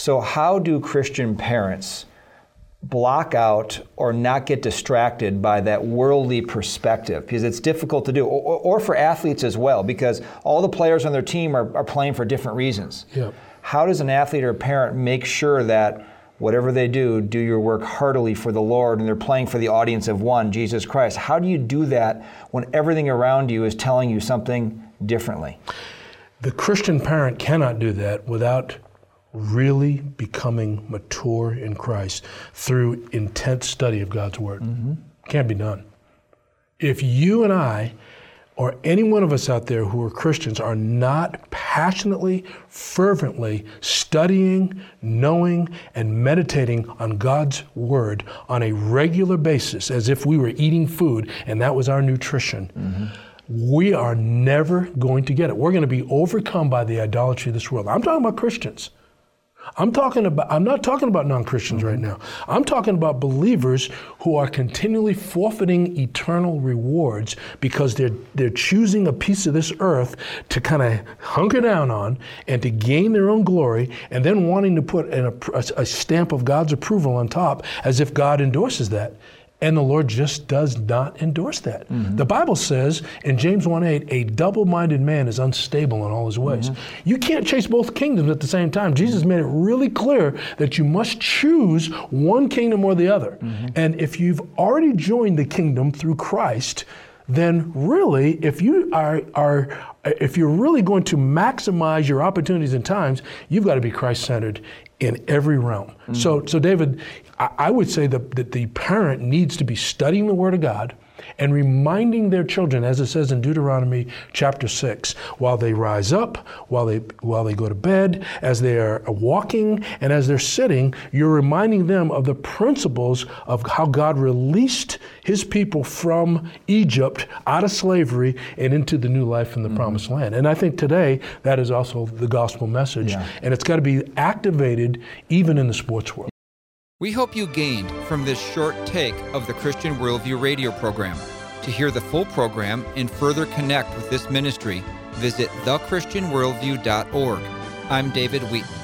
So how do Christian parents block out or not get distracted by that worldly perspective? Because it's difficult to do, or for athletes as well, because all the players on their team are playing for different reasons. Yep. How does an athlete or a parent make sure that whatever they do your work heartily for the Lord, and they're playing for the audience of one, Jesus Christ? How do you do that when everything around you is telling you something differently? The Christian parent cannot do that without really becoming mature in Christ through intense study of God's Word. Mm-hmm. Can't be done. If you and I, or any one of us out there who are Christians, are not passionately, fervently studying, knowing, and meditating on God's Word on a regular basis, as if we were eating food and that was our nutrition, we are never going to get it. We're going to be overcome by the idolatry of this world. I'm talking about Christians. I'm not talking about non-Christians right now. I'm talking about believers who are continually forfeiting eternal rewards because they're choosing a piece of this earth to kind of hunker down on and to gain their own glory, and then wanting to put a stamp of God's approval on top as if God endorses that. And the Lord just does not endorse that. Mm-hmm. The Bible says in James 1:8, a double-minded man is unstable in all his ways. Mm-hmm. You can't chase both kingdoms at the same time. Jesus made it really clear that you must choose one kingdom or the other. Mm-hmm. And if you've already joined the kingdom through Christ, then really, if you're really going to maximize your opportunities and times, you've got to be Christ-centered in every realm. Mm-hmm. So David, I would say that the parent needs to be studying the Word of God and reminding their children, as it says in Deuteronomy chapter 6, while they rise up, while they go to bed, as they are walking, and as they're sitting, you're reminding them of the principles of how God released His people from Egypt out of slavery and into the new life in the promised land. And I think today that is also the gospel message, and it's got to be activated even in the sports world. We hope you gained from this short take of the Christian Worldview radio program. To hear the full program and further connect with this ministry, visit thechristianworldview.org. I'm David Wheaton.